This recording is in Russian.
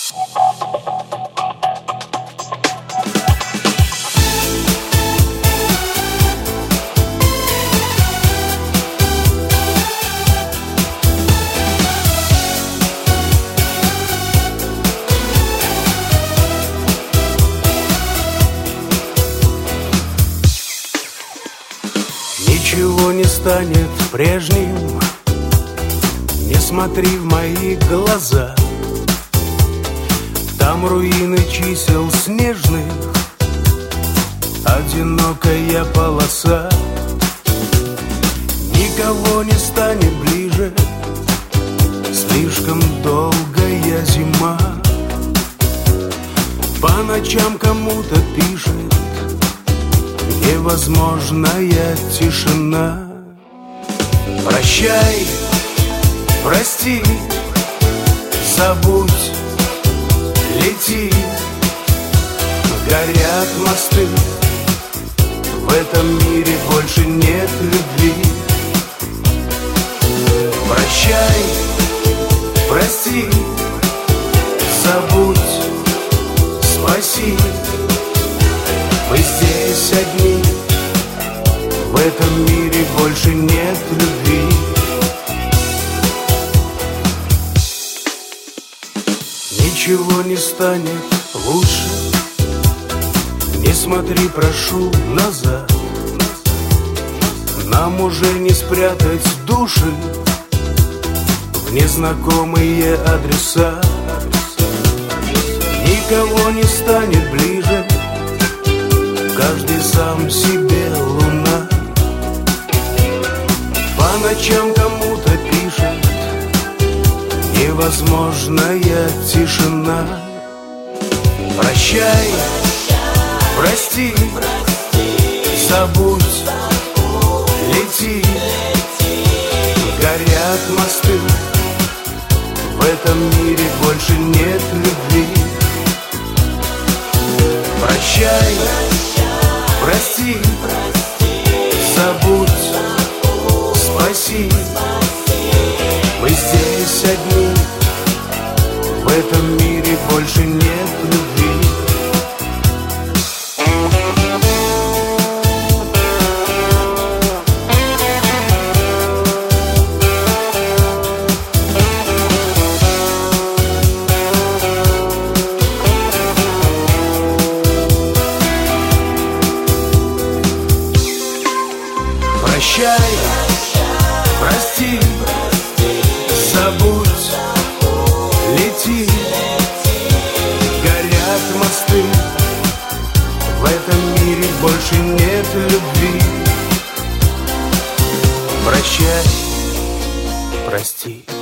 Ничего не станет прежним, не смотри в мои глаза. Там руины чисел снежных, одинокая полоса. Никого не станет ближе, слишком долгая зима. По ночам кому-то пишет невозможная тишина. Прощай, прости, забудь, лети. Горят мосты, в этом мире больше нет любви. Прощай, прости, забудь, спаси. Мы здесь одни, в этом мире больше нет любви. Ничего не станет лучше, не смотри, прошу, назад. Нам уже не спрятать души в незнакомые адреса. Никого не станет ближе, каждый сам себе луна. По ночам кому-то пишет невозможная тишина. Прощай, прости, забудь, лети. Горят мосты, в этом мире больше нет любви. Прощай, прости, забудь, спаси. Мы здесь одни, в этом мире больше нет любви. Прощай, прости, забудь, лети. Горят мосты, в этом мире больше нет любви. Прощай, прости.